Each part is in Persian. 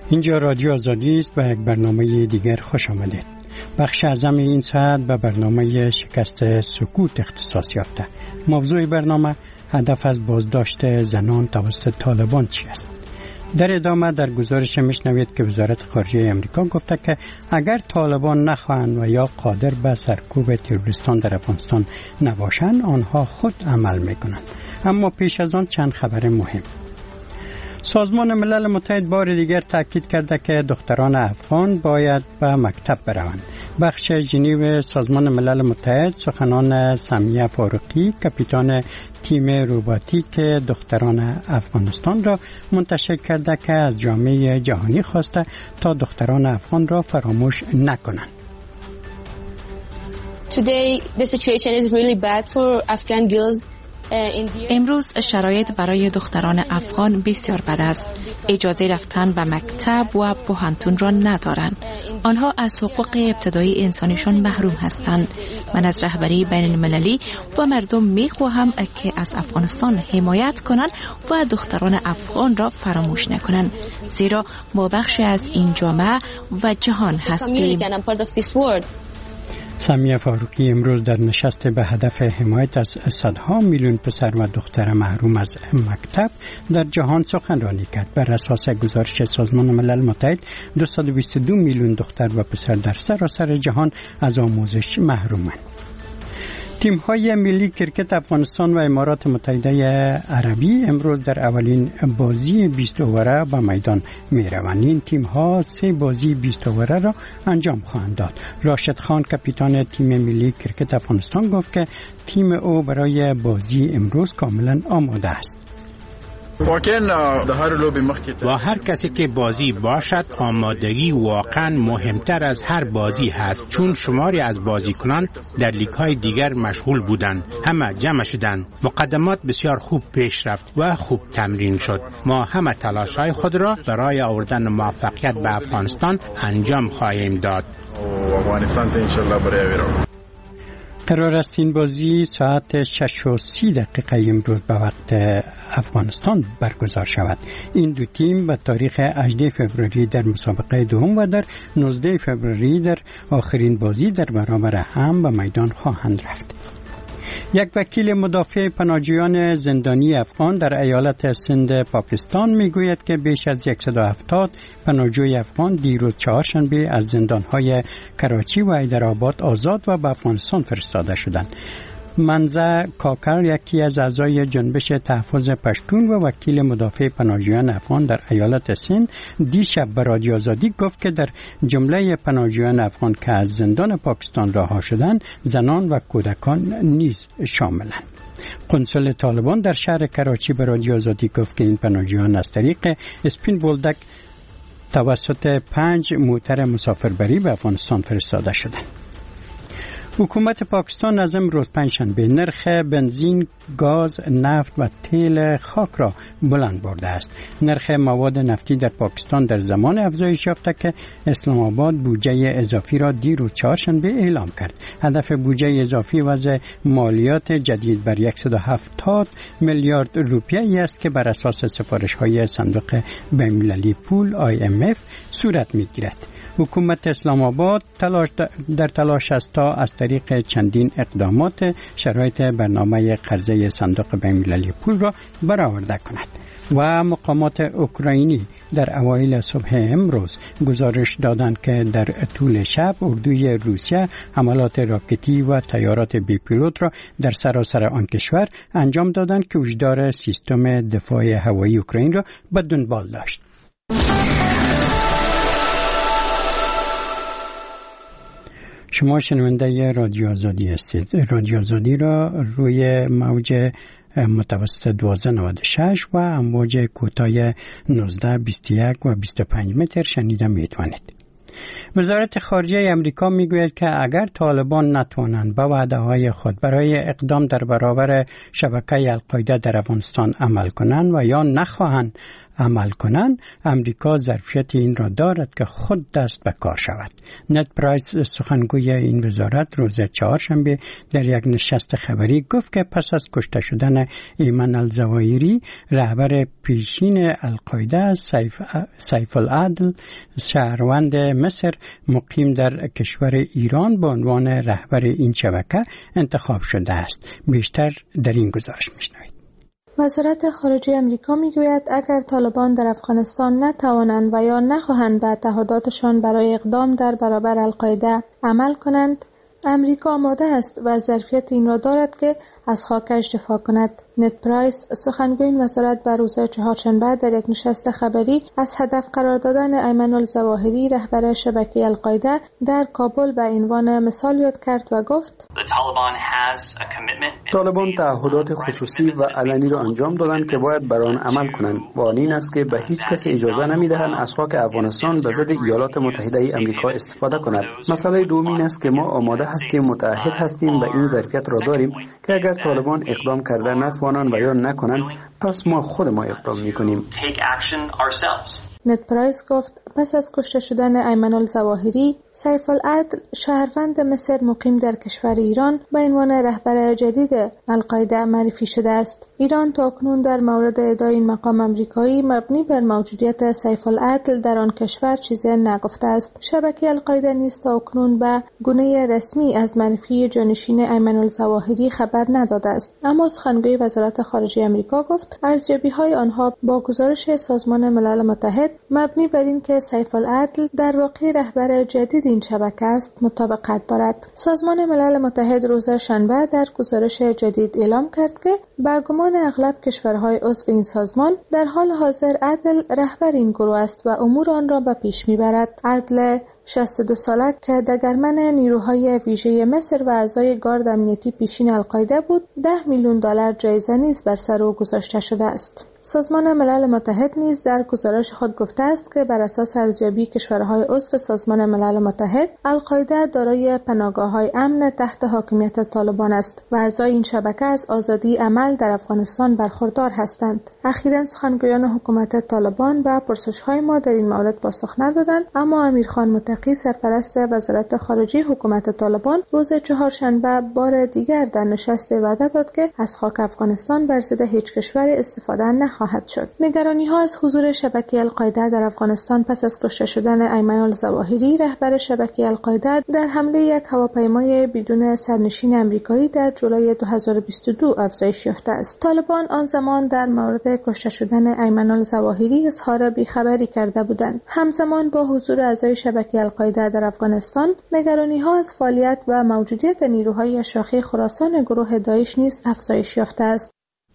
اینجا رادیو آزادی است و یک برنامه دیگر خوش آمدید. بخش اعظم این ساعت به برنامه شکست سکوت اختصاص یافته. موضوع برنامه هدف از بازداشت زنان توسط طالبان چی است؟ در ادامه در گزارش میشنوید که وزارت خارجه امریکا گفته که اگر طالبان نخواهند و یا قادر به سرکوب تروریستان در افغانستان نباشند آنها خود عمل میکنند. اما پیش از آن چند خبر مهم. سازمان ملل متحد بار دیگر تاکید کرده که دختران افغان باید به مکتب بروند. بخش ژنو سازمان ملل متحد سخنان سمیه فاروقی کاپیتان تیم روباتیک دختران افغانستان را منتشر کرده که از جامعه جهانی خواسته تا دختران افغان را فراموش نکنند. Today the situation is really bad for Afghan girls. امروز شرایط برای دختران افغان بسیار بد است. اجازه رفتن به مکتب و پوهنتون را ندارند. آنها از حقوق ابتدایی انسانیشان محروم هستند. من از رهبری بین المللی و مردم می خواهم که از افغانستان حمایت کنند و دختران افغان را فراموش نکنند. زیرا ما بخشی از این جامعه و جهان هستیم. سمیه فاروقی امروز در نشست به هدف حمایت از صدها میلیون پسر و دختر محروم از مکتب در جهان سخنرانی کرد. بر اساس گزارش سازمان ملل متحد 222 میلیون دختر و پسر در سراسر جهان از آموزش محرومند. تیم‌های ملی کرکت افغانستان و امارات متحده عربی امروز در اولین بازی 20 اووره به میدان می‌روند. این تیم‌ها 3 بازی 20 اووره را انجام خواهند داد. راشد خان کاپیتان تیم ملی کرکت افغانستان گفت که تیم او برای بازی امروز کاملا آماده است. با هر کسی که بازی باشد آمادگی واقعا مهمتر از هر بازی هست، چون شماری از بازیکنان در لیگ‌های دیگر مشغول بودند. همه جمع شدند. مقدمات بسیار خوب پیش رفت و خوب تمرین شد. ما همه تلاش‌های خود را برای آوردن موفقیت به افغانستان انجام خواهیم داد. قرار است این بازی ساعت 6:30 امروز به وقت افغانستان برگزار شود. این دو تیم به تاریخ 18 فوریه در مسابقه دوم و در 19 فوریه در آخرین بازی در برابر هم به میدان خواهند رفت. یک وکیل مدافع پناهجویان زندانی افغان در ایالت سند پاکستان میگوید که بیش از 170 پناهجوی افغان دیروز چهارشنبه از زندانهای کراچی و حیدرآباد آزاد و به افغانستان فرستاده شدند. منزه کاکر یکی از اعضای جنبش تحفظ پشتون و وکیل مدافع پناهجویان افغان در ایالت سند دیشب به رادیو آزادی گفت که در جمله پناهجویان افغان که از زندان پاکستان رها شدند زنان و کودکان نیز شاملند. قنصل طالبان در شهر کراچی به رادیو آزادی گفت که این پناهجویان از طریق اسپین بولدک توسط 5 موتر مسافربری به افغانستان فرستاده شدند. حکومت پاکستان از امروز پنجشنبه نرخ بنزین، گاز، نفت و تیل خاک را بلند برده است. نرخ مواد نفتی در پاکستان در زمان افزایش یافته که اسلام آباد بودجه اضافی را دیروز چهارشنبه اعلام کرد. هدف بودجه اضافی وضع مالیات جدید بر 170 میلیارد روپیه است که بر اساس سفارش‌های صندوق بین‌المللی پول IMF صورت می‌گیرد. حکومت اسلام آباد در تلاش است تا از طریق چندین اقدامات شرایط برنامه قرضه صندوق بین‌المللی پول را برآورده کند. و مقامات اوکراینی در اوایل صبح امروز گزارش دادند که در طول شب اردوی روسیه حملات راکتی و طیارات بی پیلوت را در سراسر آن کشور انجام دادند که هشدار سیستم دفاع هوایی اوکراین را به دنبال داشت. شما شنونده رادیو آزادی هستید. رادیو آزادی را روی موج متوسط 1296 و امواج کوتاه 19 21 و 25 متر شنیده میتوانید. وزارت خارجه امریکا میگوید که اگر طالبان نتوانند به وعده‌های خود برای اقدام در برابر شبکه القاعده در افغانستان عمل کنند و یا نخواهند عمل کنند، امریکا ظرفیت این را دارد که خود دست به کار شود. نت پرایس سخنگوی این وزارت روز چهارشنبه در یک نشست خبری گفت که پس از کشته شدن ایمن الظواهری رهبر پیشین القاعده سیف العدل شهروند مصر مقیم در کشور ایران به عنوان رهبر این شبکه انتخاب شده است. بیشتر در این گزارش میشنوید. وزارت خارجه آمریکا میگوید اگر طالبان در افغانستان نتوانند و یا نخواهند به تعهداتشان برای اقدام در برابر القاعده عمل کنند، امریکا آماده است و ظرفیت این را دارد که از خاکش دفاع کند. نت پرایس سخنگوی این وزارت بر روز چهارشنبه در یک نشست خبری از هدف قرار دادن ایمن الظواهری رهبر شبکه القاعده در کابل به عنوان مثال یاد کرد و گفت طالبان تعهدات خصوصی و علنی را انجام دادند که باید بر آن عمل کنند و آن این است که به هیچ کس اجازه نمیدهند از خاک افغانستان به ضد ایالات متحده آمریکا استفاده کند. مسئله دوم این است که ما آماده هستیم، متعهد هستیم و این ظرفیت را داریم که اگر طالبان اقدام کرده نتوانند و یا نکنند، پس ما خود ما اقدام میکنیم. نت پرایس گفت پس از کشته شدن ایمن الظواهری، سیف العدل شهروند مصر مقیم در کشور ایران به عنوان رهبر جدید القاعده معرفی شده است. ایران تاکنون در مورد ادعای این مقام آمریکایی مبنی بر موجودیت سیف العدل در آن کشور چیزی نگفته است. شبکه القاعده نیز تاکنون به گونه رسمی از معرفی جانشین ایمن الظواهری خبر نداده است. اما سخنگوی وزارت خارجه آمریکا گفت ارزیابی‌های آنها با گزارش سازمان ملل متحد مبنی بر اینکه سیف العدل در واقع رهبر جدید این شبکه است مطابقت دارد. سازمان ملل متحد روز شنبه در گزارش جدید اعلام کرد که به گمان اغلب کشورهای عضو این سازمان در حال حاضر عدل رهبر این گروه است و امور آن را به پیش میبرد. عدل 62 ساله که دگرمن نیروهای ویژه مصر و اعضای گارد امنیتی پیشین القاعده بود، $10 میلیون جایزه نیز بر سر او گذاشته شده است. سازمان ملل متحد نیز در گزارش خود گفته است که بر اساس ارزیابی کشورهای عضو سازمان ملل متحد، القاعده دارای پناهگاه‌های امن تحت حاکمیت طالبان است و اعضای این شبکه از آزادی عمل در افغانستان برخوردار هستند. اخیراً سخنگویان حکومت طالبان به پرسش‌های ما در این مورد پاسخ ندادند، اما امیرخان متقی سرپرست وزارت خارجه حکومت طالبان روز چهارشنبه بار دیگر در نشست وعده داد که از خاک افغانستان بر ضد هیچ کشور استفاده نخواهد شد. نگرانی‌ها از حضور شبکه القاعده در افغانستان پس از کشته شدن ایمن الظواهری رهبر شبکه القاعده در حمله یک هواپیمای بدون سرنشین آمریکایی در جولای 2022 افزایش یافته است. طالبان آن زمان در مورد کشته شدن ایمن الظواهری اظهار بیخبری کرده بودند. همزمان با حضور اعضای شبکه القاعده در افغانستان، نگرانی‌ها از فعالیت و موجودیت نیروهای شاخه خراسان گروه داعش نیز افزایش یافته است.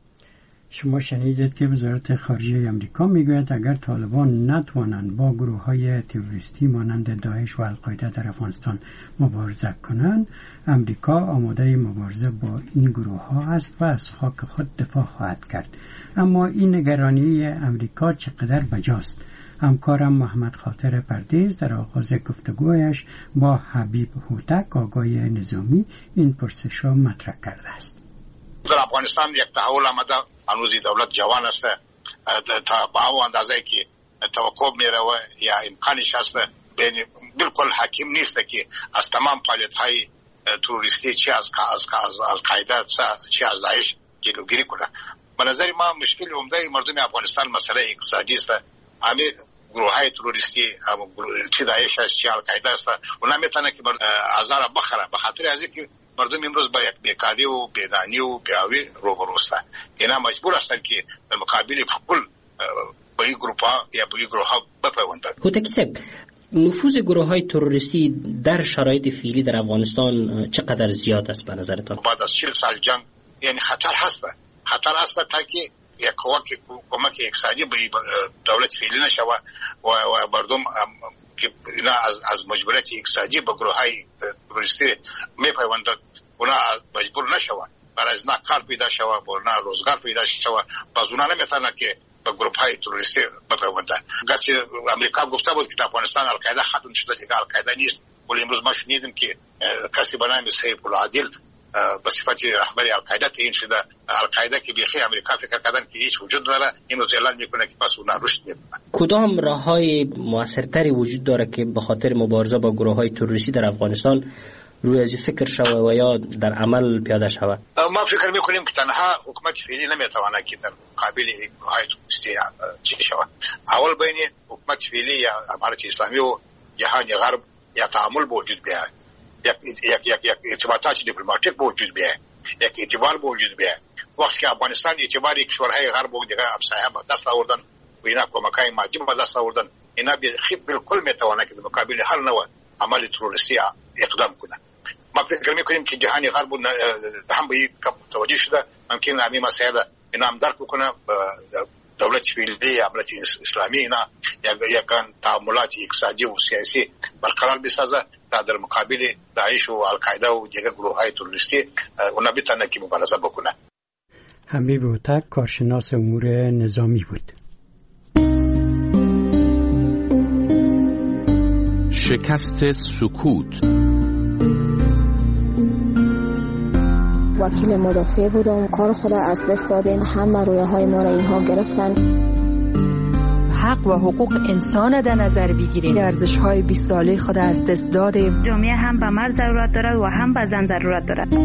شما شنیدید که وزارت خارجه آمریکا میگوید اگر طالبان نتوانند با گروه‌های تروریستی مانند داعش و القاعده در افغانستان مبارزه کنند، آمریکا آماده مبارزه با این گروه‌ها است و از خاک خود دفاع خواهد کرد. اما این نگرانی آمریکا چقدر بجاست؟ همکارم محمد خاطر پردیز در آغاز گفتگویش با حبیب هوتک آگاه نظامی این پرسش را مطرح کرده است. در افغانستان یک تحول آمده، هنوز دولت جوان است، تا با او اندازه که توقع میره و یا امکانش هست، بالکل حکیم نیست که از تمام فعالیت‌های تروریستی چه از القاعده چه از داعش جلوگیری کنه. به نظر ما مشکل عمده مردم افغانستان مسئله اقتصادی است. همه گروه‌های تروریستی چه داعش است چه القاعده است، اونا میتونه که آزار بخره به خاطر از اینکه مردم امروز با یک بیکاری و بیدانی و بیاوی روبرو هستند. اینا مجبور هستند که در مقابل کل با این گروه‌ها یا با این گروه‌ها بپیوندند. هوتکی صاحب، نفوذ گروه‌های تروریستی در شرایط فعلی در افغانستان چقدر زیاد است به نظرتان؟ بعد از 40 سال جنگ یعنی خطر هست تا که یک کمک اقتصادی به دولت فعلی نشه و مردم که اینا از مجبوریت اقتصادی به گروه‌های تروریستی میپیوندند، اونا مجبور نشوند برای از نه کار پیدا شود و نه روزگار پیدا شود، باز اونا نمیتونن که به گروه‌های تروریستی بپیوندند. گرچه امریکا گفته بود که در افغانستان القاعده ختم شده، دیگه القاعده نیست، ولی امروز ما شنیدیم که کسی به نام سیف العدل به صفت رهبر القاعده تعیین شده. القاعده که بیخی امریکا فکر کردن که هیچ وجود داره، اینو اعلان میکنه که پس اون رشد میکنه. کدام راههای موثرتری وجود داره که به خاطر مبارزه با گروه‌های تروریستی در افغانستان روی از فکر شود و یا در عمل پیاده شود؟ ما فکر میکنیم که تنها حکومت فعلی نمیتواند که در مقابل گروه‌های تروریستی چی شود. اول بین حکومت فعلی یا امارت اسلامی و جهان غرب یا تعامل وجود بیاد، یک ارتباطات دیپلماتیک وجود بیاد، یک اعتبار وجود بیاد. وقتی که افغانستان اعتباری کشورهای غرب و دیگه همسایه با دست آوردن و اینا کمکای مادی با دست آوردن، اینا بالکل میتواند که در مقابل هر نوع عمل تروریستی اقدام کنه. ما فکر میکنیم که جهان غرب هم به این توجه شده، ممکن همین مسائل اینا هم درک بکنه. دولت فعلی امارت اسلامی اینا یک تعاملات اقتصادی و سیاسی برقرار بسازه تا در مقابل داعش و القاعده و دیگر گروه‌های تروریستی اونا بتونن که مبارزه بکنه. حبیب هوتک کارشناس امور نظامی بود. شکست سکوت. وکیل مدافع بودم، کار خود از دست دادیم، همه رویاهای ما را اینها گرفتن. حق و حقوق انسان در نظر بگیریم، ارزش‌های 20 ساله خود از دست دادیم. جامعه هم به مرد ضرورت دارد و هم به زن ضرورت دارد.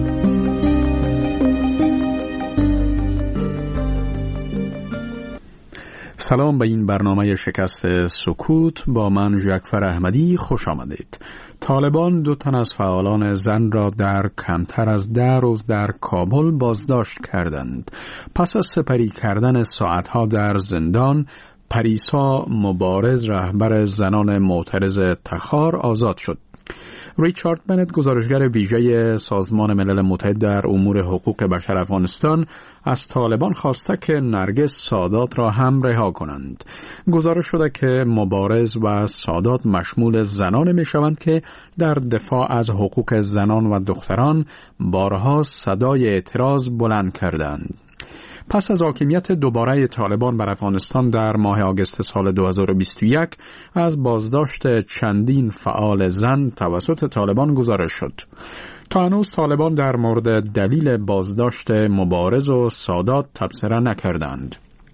سلام به این برنامه شکست سکوت. با من ژکفر احمدی خوش آمدید. طالبان 2 تن از فعالان زن را در کمتر از 10 روز در کابل بازداشت کردند. پس از سپری کردن ساعتها در زندان، پریسا مبارز رهبر زنان معترض تخار آزاد شد. ریچارد بنت گزارشگر ویژه سازمان ملل متحد در امور حقوق بشر افغانستان از طالبان خواسته که نرگس سادات را هم رها کنند. گزارش شده که مبارز و سادات مشمول زنان می شوند که در دفاع از حقوق زنان و دختران بارها صدای اعتراض بلند کردند. پس از حاکمیت دوباره طالبان بر افغانستان در ماه آگوست سال 2021 از بازداشت چندین فعال زن توسط طالبان گزارش شد. تا هنوز طالبان در مورد دلیل بازداشت مبارز و سادات تبصره نکردند.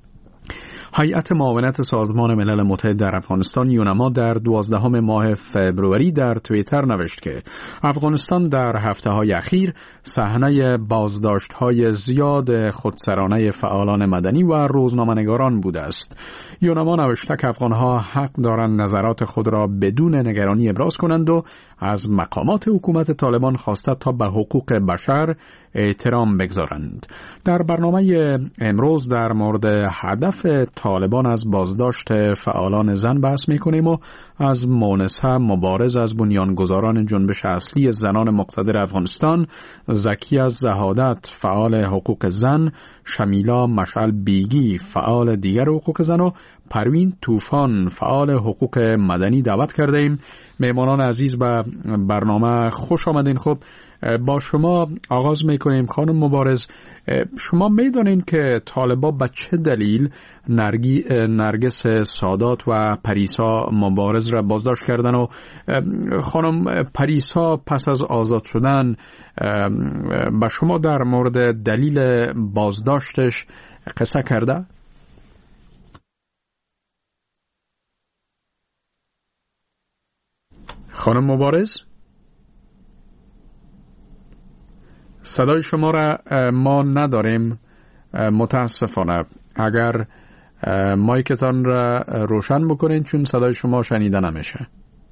هیئت معاونت سازمان ملل متحد در افغانستان یونما در 12 ماه فوریه در توییتر نوشت که افغانستان در هفته‌های اخیر صحنه بازداشت‌های زیاد خودسرانه فعالان مدنی و روزنامه‌نگاران بوده است. یونما نوشته که افغان‌ها حق دارند نظرات خود را بدون نگرانی ابراز کنند و از مقامات حکومت طالبان خواسته تا به حقوق بشر احترام بگذارند. در برنامه امروز در مورد هدف طالبان از بازداشت فعالان زن بحث می‌کنیم و از مونسه مبارز از بنیانگذاران جنبش اصلی زنان مقتدر افغانستان، زکیه زهادت فعال حقوق زن، شمیلا مشعل بیگی فعال دیگر حقوق زن و پروین طوفان فعال حقوق مدنی دعوت کرده ایم. مهمانان عزیز به برنامه خوش آمدین. خب با شما آغاز میکنیم. خانم مبارز، شما میدونین که طالبا به چه دلیل نرگس سادات و پریسا مبارز را بازداشت کردن و خانم پریسا پس از آزاد شدن به شما در مورد دلیل بازداشتش قصه کرده؟ خانم مبارز، صدای شما را ما نداریم متاسفانه. اگر مایکتان را روشن بکنید چون صدای شما شنیده نمیشه.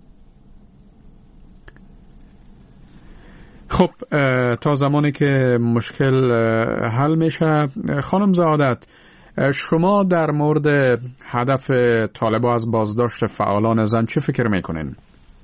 خب تا زمانی که مشکل حل میشه، خانم زهادت، شما در مورد هدف طالبان از بازداشت فعالان زن چه فکر میکنین؟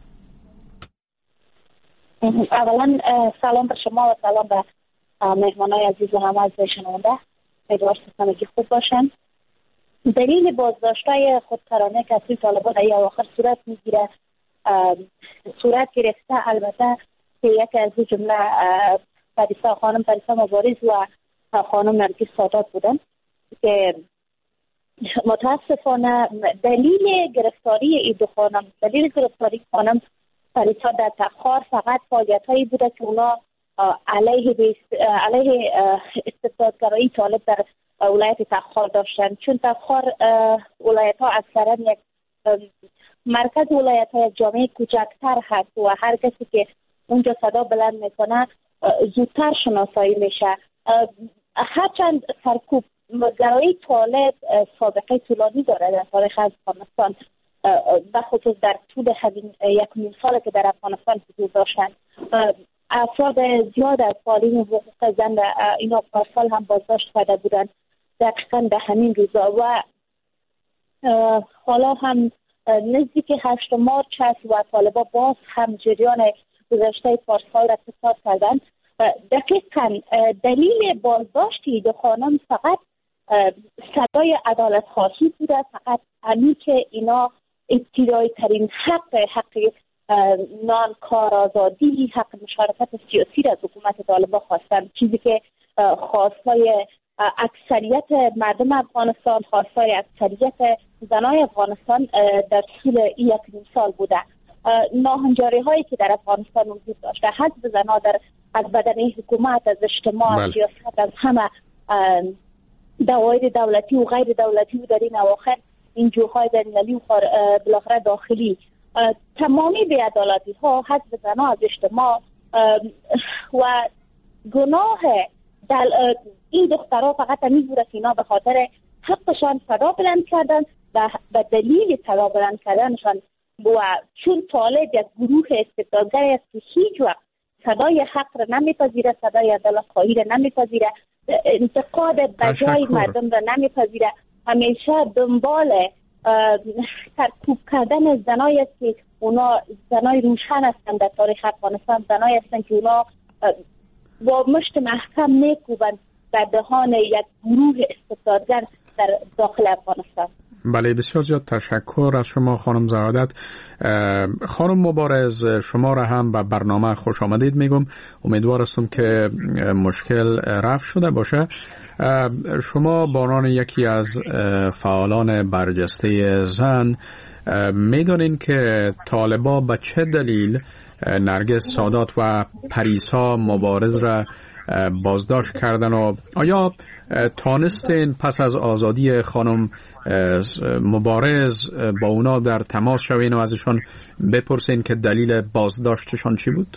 اولا سلام به شما و سلام به مهمانای عزیز و همه از شنونده. امیدوارم همگی خوب باشن. دلیل بازداشت‌های خودسرانه که از طالبان در اواخر صورت میگیره، صورت گرفته البته که یکی از جمله خانم پریسا مبارز و خانم نرگس سادات بودن که متاسفانه دلیل گرفتاری خانم پریسا در تخار فقط فعالیت‌هایی بوده که اونا علیه استبدادگرایی طالب در ولایت تخار داشتن، چون تخار ولایت ها اکثرا یک مرکز ولایت ها یک جامعه کوچکتر هست و هر کسی که اونجا صدا بلند میکنه زودتر شناسایی میشه. هرچند سرکوب گرایی طالب سابقه طولانی داره در تاریخ افغانستان، بخصوص در طول همین 1.5 سال که در افغانستان حضور داشتن. افراد زیاد از فعالین حقوق زن اینا پارسال هم بازداشت کرده بودن دقیقا به همین روزا و حالا هم نزدیک 8 مارچ هست و طالبا باز هم جریان گذشته پارسال را تکرار کردن. دقیقا دلیل بازداشتی دو خانم فقط صدای عدالت خواهی بوده، فقط همین که اینا ابتدایی ترین حق نان کار آزادی، حق مشارکت سیاسی را از حکومت طالبان خواستن، چیزی که خواستای اکثریت مردم افغانستان، خواستای اکثریت زنای افغانستان در طول این 1.5 سال بوده. ناهنجاری هایی که در افغانستان وجود داشته، حزب زنها از بدن حکومت، از اجتماع، از سیاست، از همه دوایر دولتی و غیر دولتی و در این اواخر این جوهای بین‌المللی و بالاخره داخلی، تمامی بی‌عدالتی ها حزب زنها از اجتماع و گناه این دخترها فقط همین بوده که اینا به خاطر حقشان صدا بلند کردن و به دلیل صدا بلند کردنشان و چون طالب یک گروه استبدادگری است که هیچ وقت صدای حق را نمیپذیره، صدای عدالت خواهی را نمیپذیره، انتقاد بجای مردم را نمیپذیره، همیشه دنبال سرکوب کردن زنایی است که اونا زنای روشن هستند در تاریخ افغانستان، زنایی هستند که اونا با مشت محکم میکوبند در دهان یک گروه استبدادگر در داخل افغانستان. بله، بسیار زیاد تشکر از شما خانم زهادت. خانم مبارز، شما را هم به برنامه خوش آمدید میگم. امیدوار هستم که مشکل رفع شده باشه. شما به عنوان یکی از فعالان برجسته زن میدونین که طالبا به چه دلیل نرگس سادات و پریسا مبارز را بازداشت کردن و آیا تانستین پس از آزادی خانم مبارز با اونا در تماس شوین و ازشون بپرسین که دلیل بازداشتشون چی بود؟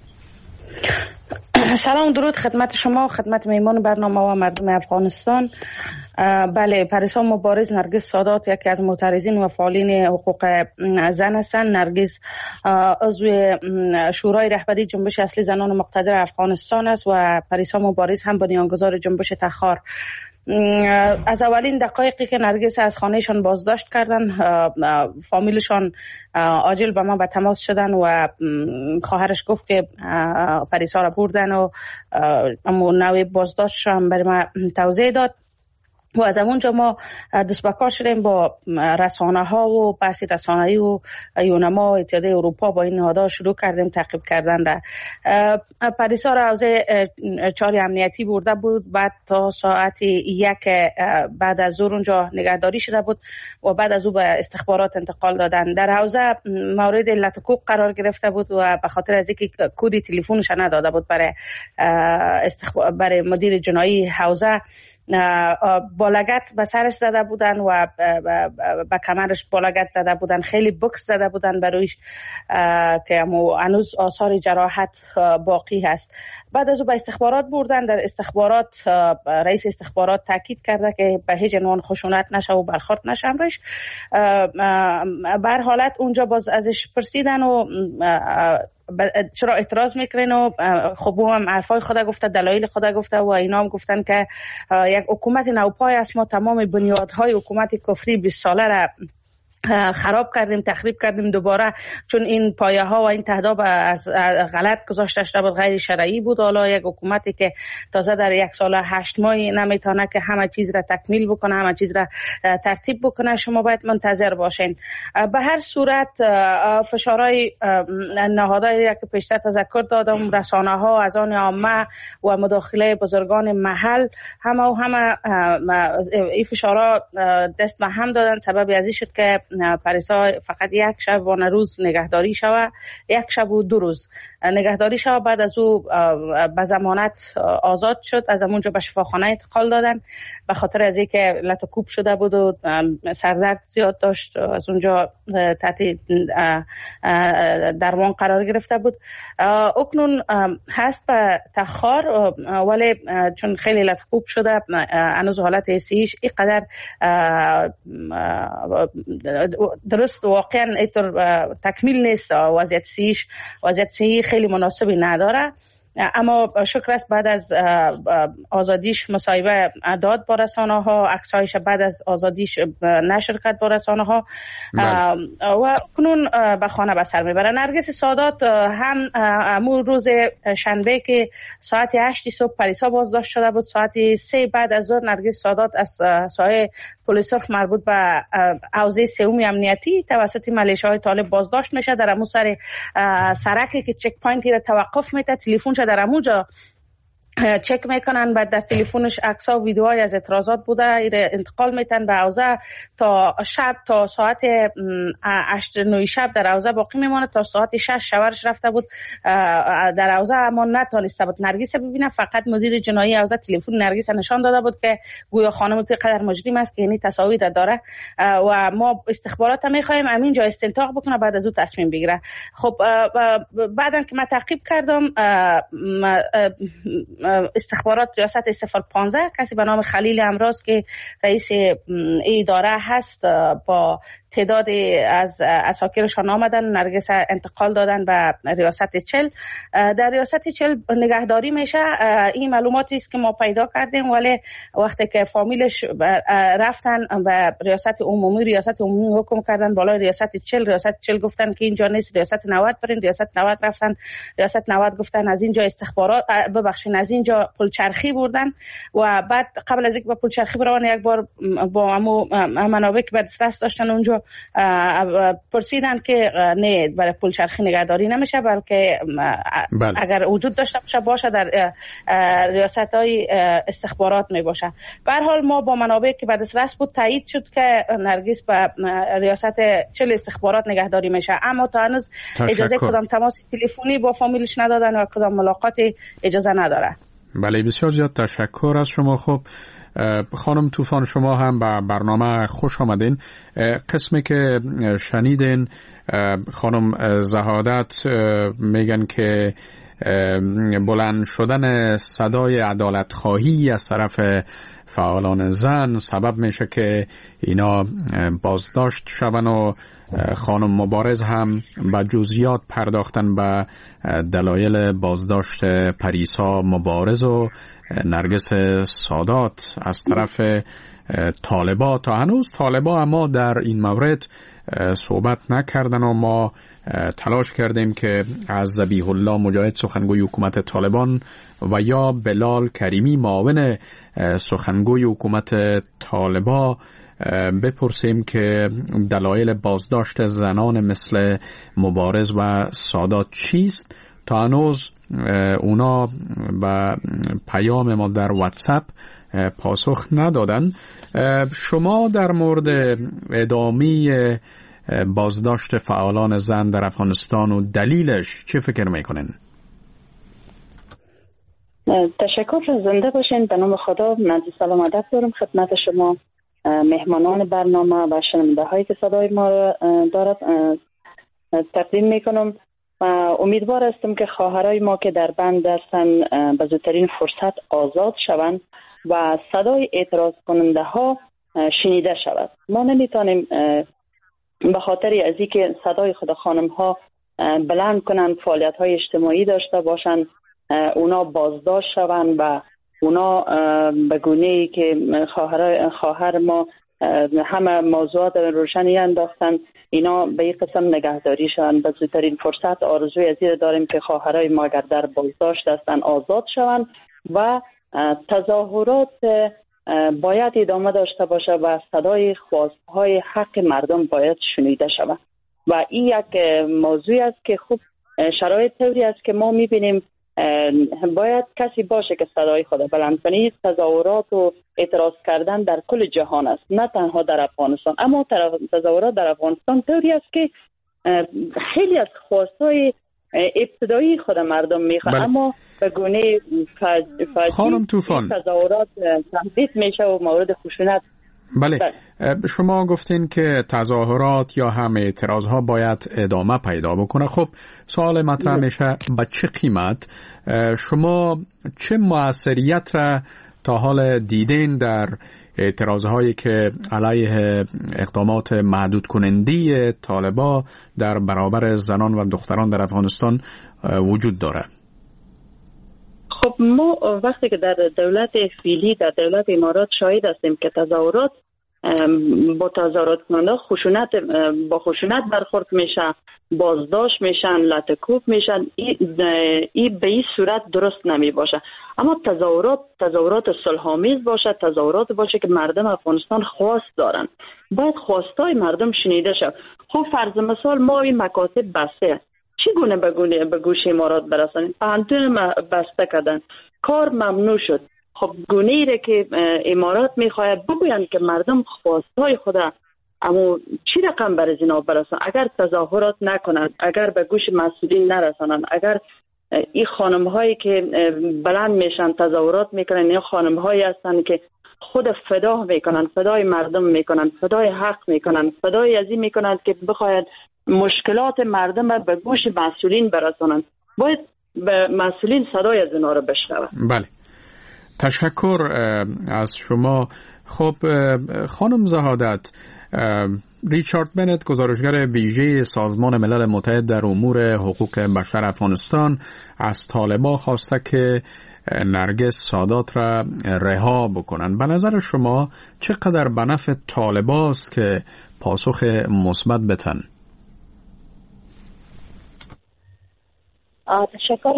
سلام، درود خدمت شما و خدمت میهمان برنامه و مردم افغانستان. بله، پریسا مبارز نرگس سادات یکی از معترضین و فعالین حقوق زن هستند. نرگس عضو شورای رهبری جنبش اصلی زنان مقتدر افغانستان است و پریسا مبارز هم بنیانگذار جنبش تخار. از اولین دقایقی که نرگس از خانهشان بازداشت کردن، فامیلشان عاجل با من به تماس شدن و خواهرش گفت که پریسا را بردن و نوع بازداشت هم برای ما توضیح داد و از اونجا ما دست به کار شدیم با رسانه ها و بحث رسانه‌ای و یونما اتحادیه اروپا با این نهادها شروع کردیم تعقیب کردن. پریسا را حوزه 4 امنیتی برده بود، بعد تا ساعت 1 بعد از ظهر اونجا نگهداری شده بود و بعد از او به استخبارات انتقال دادن. در حوزه مورد لطکوک قرار گرفته بود و به خاطر از اینکه کد تلفنش نداده بود برای مدیر جنایی حوزه، با لگد به سرش زده بودن و به کمرش با لگد زده بودن، خیلی بکس زده بودن برویش که هنوز آثار جراحت باقی هست. بعد از او به استخبارات بردن. در استخبارات رئیس استخبارات تاکید کرده که به هیچ عنوان خشونت نشه و برخورد نشه امرش. بر حالت اونجا باز ازش پرسیدن و چرا اعتراض میکنین و خب او هم حرفای خود گفته، دلایل خود گفته و اینا هم گفتن که یک حکومت نوپای است، ما تمام بنیادهای حکومت کفری 20 ساله را خراب کردیم، تخریب کردیم دوباره، چون این پایه ها و این تهداب از غلط گذاشته شده بود، غیر شرعی بود. حالا یک حکومتی که تازه در 1 سال 8 ماهی نمیتونه که همه چیز را تکمیل بکنه، همه چیز را ترتیب بکنه، شما باید منتظر باشین. به هر صورت فشارهای نهادهایی که پیشتر تذکر دادم، رسانه ها، از آن عامه و مداخله بزرگان محل، همه این فشارها دست به هم دادن. سبب ازی شد که پریسا فقط یک شبانه روز نگهداری شود، یک شب و 2 روز نگهداری شود. بعد از او به ضمانت آزاد شد. از اونجا به شفاخانه انتقال دادن به خاطر از اینکه لطکوب شده بود و سردرد زیاد داشت. از اونجا تحت درمان قرار گرفته بود. اکنون هست به تخار، ولی چون خیلی لطکوب شده هنوز حالت حسیش اینقدر درست واقعا اینطور تکمیل نیست. وضعیت صحی خیلی مناسبی نداره، اما شکر است بعد از آزادیش مصاحبه داد با رسانه ها، عکسایش بعد از آزادیش نشر کرد با رسانه ها و کنون به خانه به سر میبره. نرگس سادات هم امور روز شنبه که ساعت 8 صبح پریسا بازداشت شده بود، ساعت 3 بعد از ظهر نرگس سادات از سایه پلیس سرخ مربوط به حوزه سوم امنیتی توسط ملیشه‌های طالب بازداشت میشه. در امو سر سرکی که چک پوینتی را توقف میده، تلفنش در اموجا چک میکنن، بعد در تلفنش عکس‌ها و ویدیوهای از اعتراضات بوده، انتقال میتن به حوزه تا شب، تا ساعت 8-9 شب در حوزه باقی میمونه. تا ساعت 6 شوهرش رفته بود در حوزه اما نتونسته بود نرگس ببینه. فقط مدیر جنایی حوزه تلفن نرگس نشان داده بود که گویا خانم قدر مجرم است که یعنی تصاویر داره و ما استخبارات میخوایم همینجا استنتاق بکنه بعد از او تصمیم بگیره. خب بعدن که من تعقیب کردم استخبارات ریاست 015 کسی به نام خلیل امراض که رئیس اداره هست با تعداد از اساکیرشان آمدن، نرگس انتقال دادن به ریاست 40. در ریاست 40 نگهداری میشه. این معلوماتی است که ما پیدا کردیم، ولی وقتی که فامیلش رفتن به ریاست عمومی حکم کردن بالای ریاست 40. ریاست 40 گفتن که اینجا نیست، ریاست 90 برین. ریاست 90 رفتن، ریاست 90 گفتن از اینجا استخبارات از اینجا پلچرخی بردن و بعد قبل از اینکه با پلچرخی برون یک بار با منابع که به دسترس داشتن اونجا پرسیدن که نه، برای پلچرخی نگهداری نمیشه، بلکه اگر وجود داشته باشه در ریاست‌های استخبارات می باشه. به هر حال ما با منابع که به دسترس بود تایید شد که نرگس به ریاست 40 استخبارات نگهداری میشه، اما تا هنوز اجازه کدام تماس تلفنی با فامیلش ندادن و کدام ملاقات اجازه نداره. بله، بسیار زیاد تشکر از شما. خب خانم طوفان، شما هم به برنامه خوش آمدین. قسمی که شنیدین خانم زهادت میگن که بلند شدن صدای عدالت خواهی از طرف فعالان زن سبب میشه که اینا بازداشت شون و خانم مبارز هم به جزئیات پرداختن به دلایل بازداشت پریسا مبارز و نرگس سادات از طرف طالبا. تا هنوز طالبا اما در این مورد صحبت نکردن و ما تلاش کردیم که از ذبیح الله مجاهد سخنگوی حکومت طالبان و یا بلال کریمی معاون سخنگوی حکومت طالبا بپرسیم که دلایل بازداشت زنان مثل مبارز و سادات چیست. تا هنوز اونا به پیام ما در واتساپ پاسخ ندادن. شما در مورد ادامه بازداشت فعالان زن در افغانستان و دلیلش چه فکر میکنین؟ تشکر، زنده باشین. به نام خدا من سلام ادب دارم خدمت شما مهمانان برنامه و شنونده هایی که صدای ما را دارد تقدیم میکنم. امیدوار هستم که خواهرای ما که در بند هستند به زودترین فرصت آزاد شوند و صدای اعتراض کننده ها شنیده شود. ما نمیتونیم به خاطر از اینکه صدای خود خانم ها بلند کنند، فعالیت های اجتماعی داشته باشند، اونا بازداشت شوند و اونا به گونه‌ای که خواهر ما همه موضوعات روشنی انداختن، اینا به این قسم نگهداری شوند. به زودترین فرصت آرزوی از این داریم که خواهرای ما اگر در بازداشت هستند آزاد شوند و تظاهرات باید ادامه داشته باشه و صدای خواستهای حق مردم باید شنیده شود. و این یک موضوع است که خوب شرایط طوری است که ما میبینیم باید کسی باشه که صدای خود بلند کنه. تظاهرات و اعتراض کردن در کل جهان است، نه تنها در افغانستان. اما تظاهرات در افغانستان طوری است که خیلی از خواستای ابتدایی خود مردم میخواد، اما به گونه خانم طوفان تظاهرات تهدید میشه و مورد خشونت. بله. شما گفتین که تظاهرات یا هم اعتراضها باید ادامه پیدا بکنه. خب سوال مطرح میشه به چه قیمت؟ شما چه موثریت را تا حال دیدین در اعتراضهایی که علیه اقدامات محدود کننده طالبان در برابر زنان و دختران در افغانستان وجود داره؟ خب ما وقتی که در دولت فعلی، در دولت امارات شاهد هستیم که تظاهرات با تظاهرات کننده با خشونت برخورد میشه، بازداشت میشن، لطکوب میشن. این به این صورت درست نمی باشه. اما تظاهرات صلح‌آمیز باشه، تظاهرات باشه که مردم افغانستان خواست دارن، باید خواستای مردم شنیده شد. خب فرض مثال ما این مکاتب بسته، چگونه به گوش امارات برسانیم؟ پانتون بسته کردن، کار ممنوع شد. خب گونه‌ای را که امارات میخواهد بگویند که مردم خواستای خود اما چی رقم بر اینا برسان، اگر تظاهرات نکنند، اگر به گوش مسئولین نرسانند، اگر این خانم هایی که بلند میشن تظاهرات میکنن، این خانم هایی هستند که خود فدا میکنن، فدای مردم میکنن، فدای حق میکنن، فدای ازی میکنند که بخواید مشکلات مردم را به گوش مسئولین برسانند. باید به مسئولین صدای از اینا رو بشنوند. بله، تشکر از شما. خب خانم زهادت، ریچارد بنت، گزارشگر ویژه سازمان ملل متحد در امور حقوق بشر افغانستان، از طالبان خواسته که نرگس سادات را رها بکنن. به نظر شما چقدر به نفع طالبان است که پاسخ مثبت بدن؟ تشکر.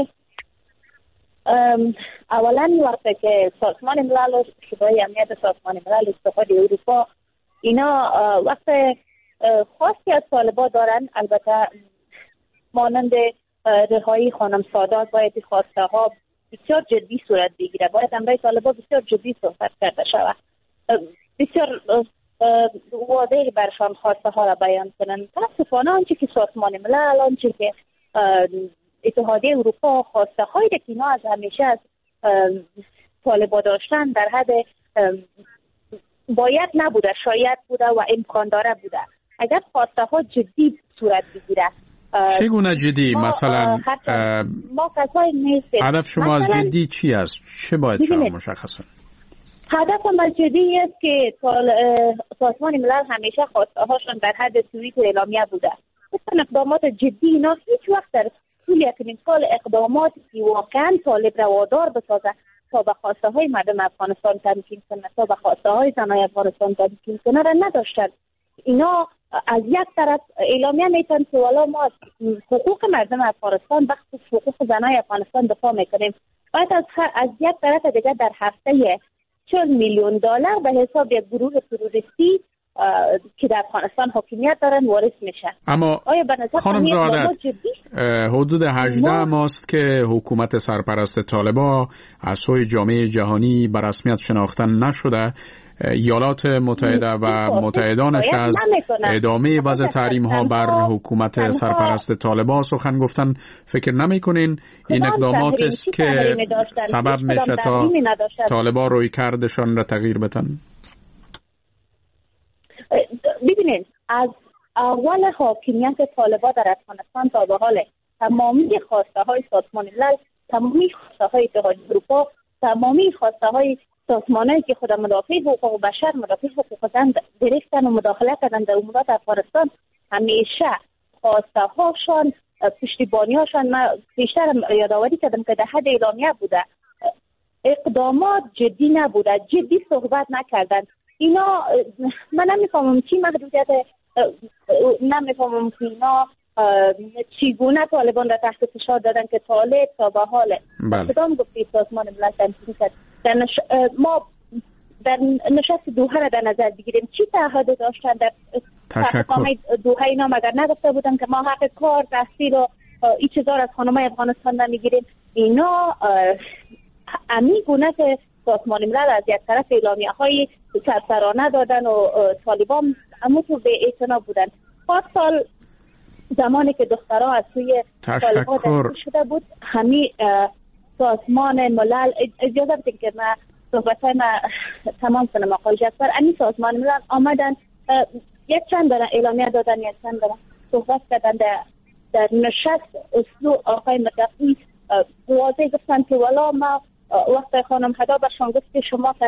اولا وقتی که سازمان ملل، شورای امنیت سازمان ملل، اتحاد اروپا، اینا وقت خاصی از طالبان دارن، البته مانند رهایی خانم سادات باید خواسته ها بسیار جدی صورت بگیره، باید امرای طالبان بسیار جدی صحبت کرده شود، بسیار واضح برشان خواسته ها را بیان کنند. متاسفانه آنچه که سازمان ملل، آنچه که اتحادیه اروپا خواسته هایی که اینا از همیشه از طالبان داشتن در حد باید نبوده، شاید بوده و امکان داره بوده. اگر خواسته ها جدی صورت بگیره، چگونه جدی؟ مثلا ما کسایی نیستیم. هدف شما از جدی چی است؟ چه باید شما مشخصا؟ هدف ما جدی است که سازمان ملل همیشه خواسته هاشون در حد توییت و اعلامیه بوده. مثلا اقدامات جدی اینا هیچ وقت در طول یک سال اقداماتی که واقعا طالب روادار بسازه تا به خواسته های مردم افغانستان تمکین کنه، تا به خواسته های زنای افغانستان تمکین کنه را نداشتن. اینا از یک طرف اعلامیه میتن که والا ما از حقوق مردم افغانستان، بخصوص حقوق زنای افغانستان دفاع میکنیم. بعد از یک طرف دیگه در هفته 40 میلیون دلار به حساب یک گروه تروریستی که در افغانستان حاکمیت دارن وارد میشه. اما خانم زهادت، حدود 18 ماست که حکومت سرپرست طالبان از سوی جامعه جهانی به رسمیت شناخته نشده. ایالات متحده و متحدانش از ادامه وضع تحریم ها بر حکومت سرپرست طالبان سخن گفتن. فکر نمیکنین این اقدامات است که سبب میشه تا طالبان روی کردشان را تغییر بدن؟ ببینید، از اول حاکمیت طالبان در افغانستان تا به حال تمامی خواسته های سازمان ملل، تمامی خواسته های اتحادیه اروپا، تمامی خواسته های سازمانایی که خود مدافع حقوق بشر، مدافع حقوق زن گرفتن و مداخله کردن در امورات افغانستان، همیشه خواسته هاشان، پشتیبانی هاشان، من بیشتر یادآوری کردم که در حد اعلامیه بوده، اقدامات جدی نبوده، جدی صحبت نکردن. اینا من نمیفهمم چی محدودیت، نمیفهمم که اینا چگونه طالبان را تحت فشار دادن که طالب تا به حال کدام گفتی سازمان ملل تنظیم کرد. ما در نشست دوحه را در نظر بگیریم، چی تعهد داشتن در تحقیقات دوحه؟ اینا مگر نگفته بودن که ما حق کار، تحصیل و این چیزا از خانمای افغانستان نمیگیریم. اینا امی گونه که سازمان ملل از یک طرف اعلامیه های سرسرانه دادن و طالبان همونطور به اعتنا بودن. 4 سال زمانی که دخترها از سوی طالبان دستگیر شده بود، همین سازمان ملل، اجازه بدید که من صحبتای من تمام کنم آقای جعفر، همین سازمان ملل آمدن یک چند دارن اعلامیه دادن، یک چند دارن صحبت کردن در نشست اسلو آقای متقی واضح گفتن که والا ما وقت خانم هدا برشان گفت که شما